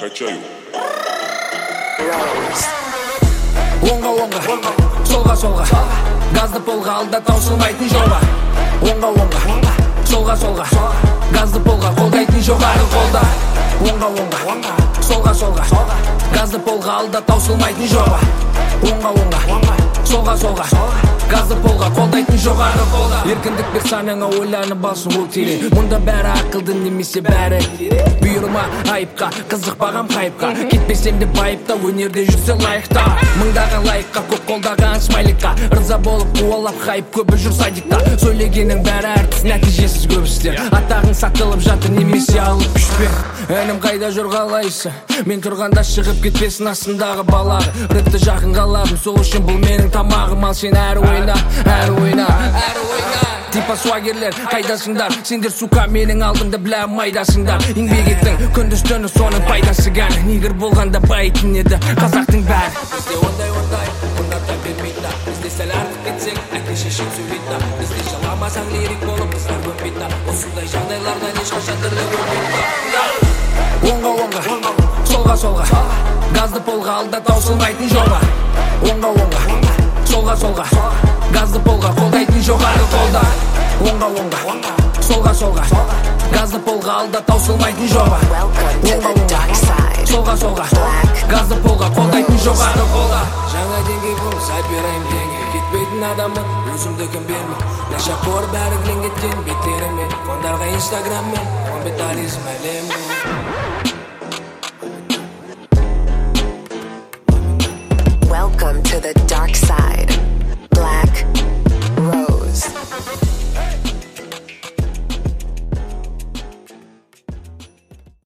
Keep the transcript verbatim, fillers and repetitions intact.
Качаю. Оңға оңға, солға солға, газды полға алда таусылмайтын жолға. Оңға оңға, солға солға, газды полға қолдайтын жоғары қолда. Оңға оңға, солға солға, газды полға алда таусылмайтын жолға. Оңға оңға, солға солға, газды полға қолдайтын жоғары қолда. Еркіндік бір санаңа ойланып алсын ол терең. Мұнда бәрі ақылды немесе бәрі бұйырма айыпқа, қызықпағам хайыпқа. Кетпесем де байыпта, өнерде жүрсе лайықта. Мыңдаған лайыққа, көп қолдаған смайликқа. Рыза болып қуалап хайып, көбі жүр садикта. Сөйлегенің бәрі әртіс, нәтижесіз көп істер. Атағың сатылып жатыр немесе алып күшпен. Әнім қайда жүр қалайсы, мен тұрғанда шығып кетпесін астындағы балағы. Рыпты жақын қаладым, сол үшін бұл менің тамағым. Ал сен әрі ойна, әрі ойна, әрі ойна. Типа суагерлер, қайдасыңдар? Сендер сука менің алдымда білә майдасыңдар. Еңбек еттің, күндіз түні соның пайдасы гән. Негір болғанда байытын еді қазақтың бәрі. Бізде ондай ондай, ондарда бермейді. Бізде сәл артық кетсең, әке шешең сөйлейді. Бізде жаламасаң лирик болып қыздар көпейді. Осындай жағдайлардан ешқашан түрлі көрмейді. Оңға оңға, солға солға, газды полға алда таусылмайтын жолға. Оңға оңға, солға солға, газды полға қолдайтын жоғары қолда. Оңға оңға, солға солға, газды полға алда таусылмайтын жолға. Оңға оңға, солға солға, газды полға қолдайтын жоғары қолда. Жаңа деңгей болса берайын деңгей, кетпейтін адамын өзімді кім берме. Нашақор бәрі кілең кеткен беттеріме, фондарға инстаграммен, комментаризм әлем. Welcome to the dark side.